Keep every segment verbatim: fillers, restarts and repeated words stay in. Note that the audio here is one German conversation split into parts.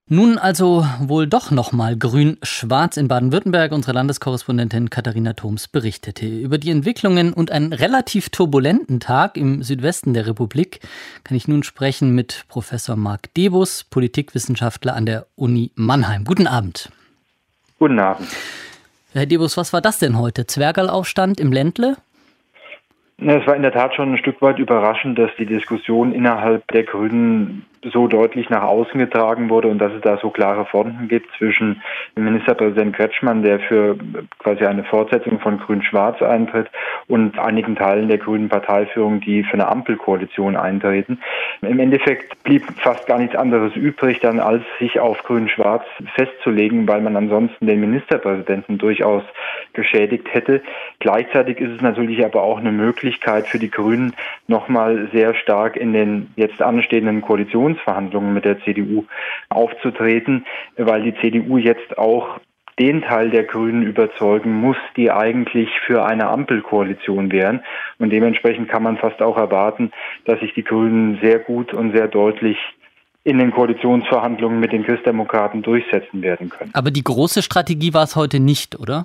Nun also wohl doch nochmal grün-schwarz in Baden-Württemberg. Unsere Landeskorrespondentin Katharina Thoms berichtete über die Entwicklungen und einen relativ turbulenten Tag im Südwesten der Republik. Kann ich nun sprechen mit Professor Marc Debus, Politikwissenschaftler an der Uni Mannheim. Guten Abend. Guten Abend. Herr Debus, was war das denn heute? Zwergerlaufstand im Ländle? Es war in der Tat schon ein Stück weit überraschend, dass die Diskussion innerhalb der Grünen so deutlich nach außen getragen wurde und dass es da so klare Fronten gibt zwischen Ministerpräsident Kretschmann, der für quasi eine Fortsetzung von Grün-Schwarz eintritt, und einigen Teilen der grünen Parteiführung, die für eine Ampelkoalition eintreten. Im Endeffekt blieb fast gar nichts anderes übrig, dann als sich auf Grün-Schwarz festzulegen, weil man ansonsten den Ministerpräsidenten durchaus geschädigt hätte. Gleichzeitig ist es natürlich aber auch eine Möglichkeit für die Grünen, nochmal sehr stark in den jetzt anstehenden Koalitionsverhandlungen mit der C D U aufzutreten, weil die C D U jetzt auch den Teil der Grünen überzeugen muss, die eigentlich für eine Ampelkoalition wären. Und dementsprechend kann man fast auch erwarten, dass sich die Grünen sehr gut und sehr deutlich in den Koalitionsverhandlungen mit den Christdemokraten durchsetzen werden können. Aber die große Strategie war es heute nicht, oder?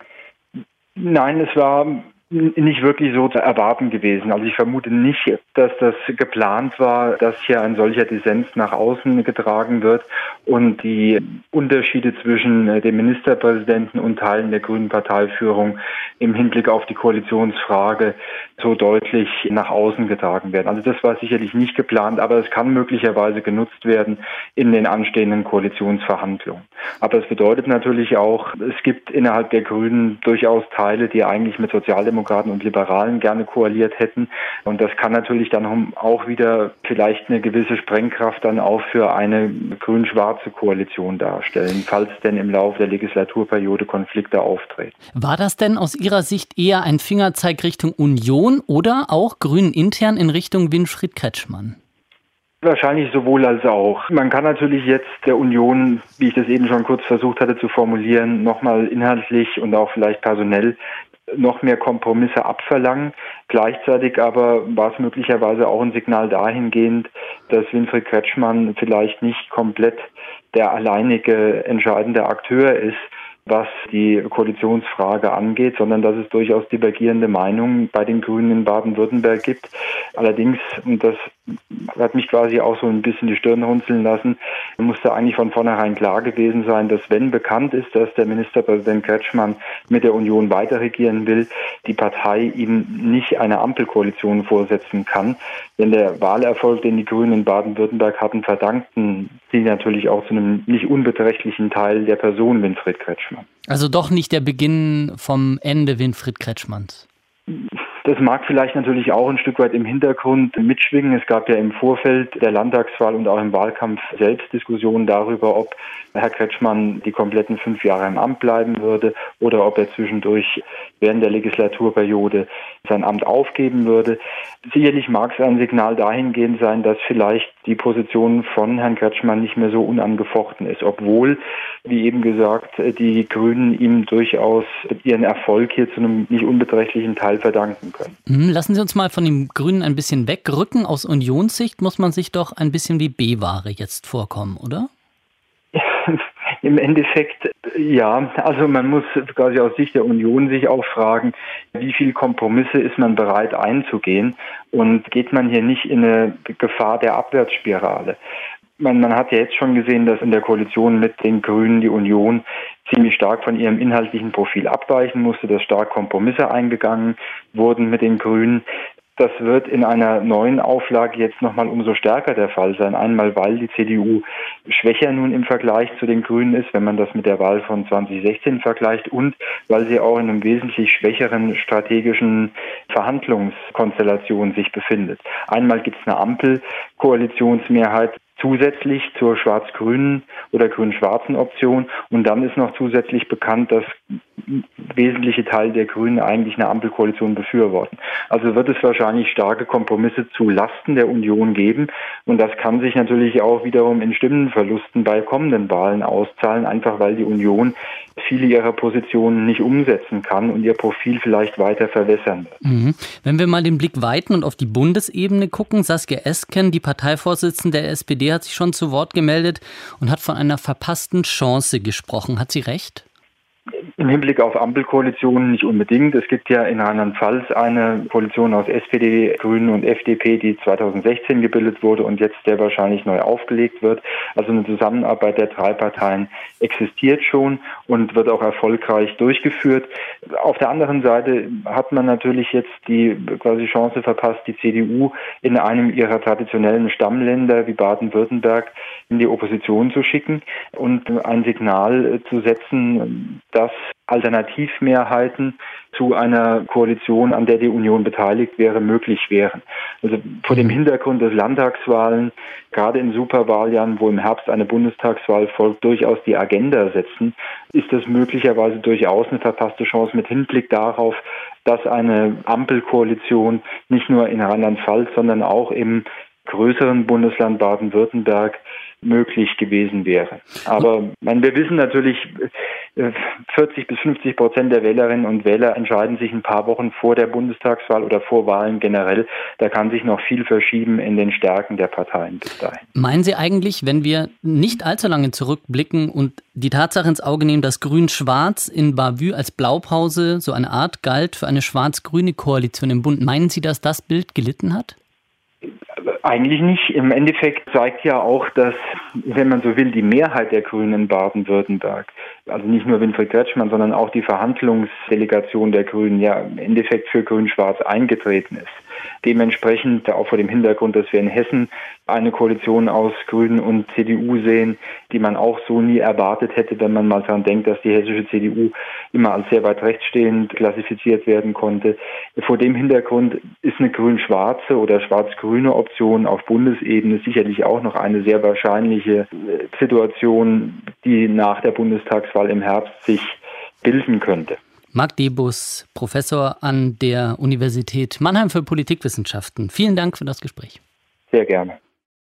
Nein, es war nicht wirklich so zu erwarten gewesen. Also ich vermute nicht, dass das geplant war, dass hier ein solcher Dissens nach außen getragen wird und die Unterschiede zwischen dem Ministerpräsidenten und Teilen der grünen Parteiführung im Hinblick auf die Koalitionsfrage so deutlich nach außen getragen werden. Also das war sicherlich nicht geplant, aber es kann möglicherweise genutzt werden in den anstehenden Koalitionsverhandlungen. Aber es bedeutet natürlich auch, es gibt innerhalb der Grünen durchaus Teile, die eigentlich mit Sozialdemokraten und Liberalen gerne koaliert hätten. Und das kann natürlich dann auch wieder vielleicht eine gewisse Sprengkraft dann auch für eine grün-schwarze Koalition darstellen, falls denn im Laufe der Legislaturperiode Konflikte auftreten. War das denn aus Ihrer Sicht eher ein Fingerzeig Richtung Union oder auch Grünen intern in Richtung Winfried Kretschmann? Wahrscheinlich sowohl als auch. Man kann natürlich jetzt der Union, wie ich das eben schon kurz versucht hatte zu formulieren, nochmal inhaltlich und auch vielleicht personell noch mehr Kompromisse abverlangen. Gleichzeitig aber war es möglicherweise auch ein Signal dahingehend, dass Winfried Kretschmann vielleicht nicht komplett der alleinige entscheidende Akteur ist, was die Koalitionsfrage angeht, sondern dass es durchaus divergierende Meinungen bei den Grünen in Baden-Württemberg gibt. Allerdings, und das hat mich quasi auch so ein bisschen die Stirn runzeln lassen, musste eigentlich von vornherein klar gewesen sein, dass wenn bekannt ist, dass der Ministerpräsident Kretschmann mit der Union weiter regieren will, die Partei ihm nicht eine Ampelkoalition vorsetzen kann. Denn der Wahlerfolg, den die Grünen in Baden-Württemberg hatten, verdankten sie natürlich auch zu einem nicht unbeträchtlichen Teil der Person Winfried Kretschmann. Also doch nicht der Beginn vom Ende Winfried Kretschmanns. Das mag vielleicht natürlich auch ein Stück weit im Hintergrund mitschwingen. Es gab ja im Vorfeld der Landtagswahl und auch im Wahlkampf selbst Diskussionen darüber, ob Herr Kretschmann die kompletten fünf Jahre im Amt bleiben würde oder ob er zwischendurch während der Legislaturperiode sein Amt aufgeben würde. Sicherlich mag es ein Signal dahingehend sein, dass vielleicht die Position von Herrn Kretschmann nicht mehr so unangefochten ist, obwohl, wie eben gesagt, die Grünen ihm durchaus ihren Erfolg hier zu einem nicht unbeträchtlichen Teil verdanken können. Lassen Sie uns mal von den Grünen ein bisschen wegrücken. Aus Unionssicht muss man sich doch ein bisschen wie B-Ware jetzt vorkommen, oder? Im Endeffekt, ja. Also man muss quasi aus Sicht der Union sich auch fragen, wie viel Kompromisse ist man bereit einzugehen und geht man hier nicht in eine Gefahr der Abwärtsspirale? Man, man hat ja jetzt schon gesehen, dass in der Koalition mit den Grünen die Union ziemlich stark von ihrem inhaltlichen Profil abweichen musste, dass stark Kompromisse eingegangen wurden mit den Grünen. Das wird in einer neuen Auflage jetzt nochmal umso stärker der Fall sein. Einmal, weil die C D U schwächer nun im Vergleich zu den Grünen ist, wenn man das mit der Wahl von zwanzig sechzehn vergleicht, und weil sie auch in einem wesentlich schwächeren strategischen Verhandlungskonstellation sich befindet. Einmal gibt es eine Ampelkoalitionsmehrheit zusätzlich zur schwarz-grünen oder grün-schwarzen Option. Und dann ist noch zusätzlich bekannt, dass wesentliche Teil der Grünen eigentlich eine Ampelkoalition befürworten. Also wird es wahrscheinlich starke Kompromisse zu Lasten der Union geben. Und das kann sich natürlich auch wiederum in Stimmenverlusten bei kommenden Wahlen auszahlen, einfach weil die Union viele ihrer Positionen nicht umsetzen kann und ihr Profil vielleicht weiter verwässern wird. Mhm. Wenn wir mal den Blick weiten und auf die Bundesebene gucken, Saskia Esken, die Parteivorsitzende der S P D, hat sich schon zu Wort gemeldet und hat von einer verpassten Chance gesprochen. Hat sie recht? Im Hinblick auf Ampelkoalitionen nicht unbedingt. Es gibt ja in Rheinland-Pfalz eine Koalition aus S P D, Grünen und F D P, die zweitausendsechzehn gebildet wurde und jetzt sehr wahrscheinlich neu aufgelegt wird. Also eine Zusammenarbeit der drei Parteien existiert schon und wird auch erfolgreich durchgeführt. Auf der anderen Seite hat man natürlich jetzt die quasi Chance verpasst, die C D U in einem ihrer traditionellen Stammländer wie Baden-Württemberg in die Opposition zu schicken und ein Signal zu setzen, dass Alternativmehrheiten zu einer Koalition, an der die Union beteiligt wäre, möglich wären. Also vor dem Hintergrund des Landtagswahlen, gerade in Superwahljahren, wo im Herbst eine Bundestagswahl folgt, durchaus die Agenda setzen, ist das möglicherweise durchaus eine verpasste Chance mit Hinblick darauf, dass eine Ampelkoalition nicht nur in Rheinland-Pfalz, sondern auch im größeren Bundesland Baden-Württemberg möglich gewesen wäre. Aber man, wir wissen natürlich, vierzig bis fünfzig Prozent der Wählerinnen und Wähler entscheiden sich ein paar Wochen vor der Bundestagswahl oder vor Wahlen generell. Da kann sich noch viel verschieben in den Stärken der Parteien bis dahin. Meinen Sie eigentlich, wenn wir nicht allzu lange zurückblicken und die Tatsache ins Auge nehmen, dass Grün-Schwarz in Bavü als Blaupause so eine Art galt für eine schwarz-grüne Koalition im Bund, meinen Sie, dass das Bild gelitten hat? Eigentlich nicht. Im Endeffekt zeigt ja auch, dass, wenn man so will, die Mehrheit der Grünen in Baden-Württemberg, also nicht nur Winfried Kretschmann, sondern auch die Verhandlungsdelegation der Grünen ja im Endeffekt für Grün-Schwarz eingetreten ist. Dementsprechend, auch vor dem Hintergrund, dass wir in Hessen eine Koalition aus Grünen und C D U sehen, die man auch so nie erwartet hätte, wenn man mal daran denkt, dass die hessische C D U immer als sehr weit rechtsstehend klassifiziert werden konnte. Vor dem Hintergrund ist eine grün-schwarze oder schwarz-grüne Option auf Bundesebene sicherlich auch noch eine sehr wahrscheinliche Situation, die nach der Bundestagswahl im Herbst sich bilden könnte. Marc Debus, Professor an der Universität Mannheim für Politikwissenschaften. Vielen Dank für das Gespräch. Sehr gerne.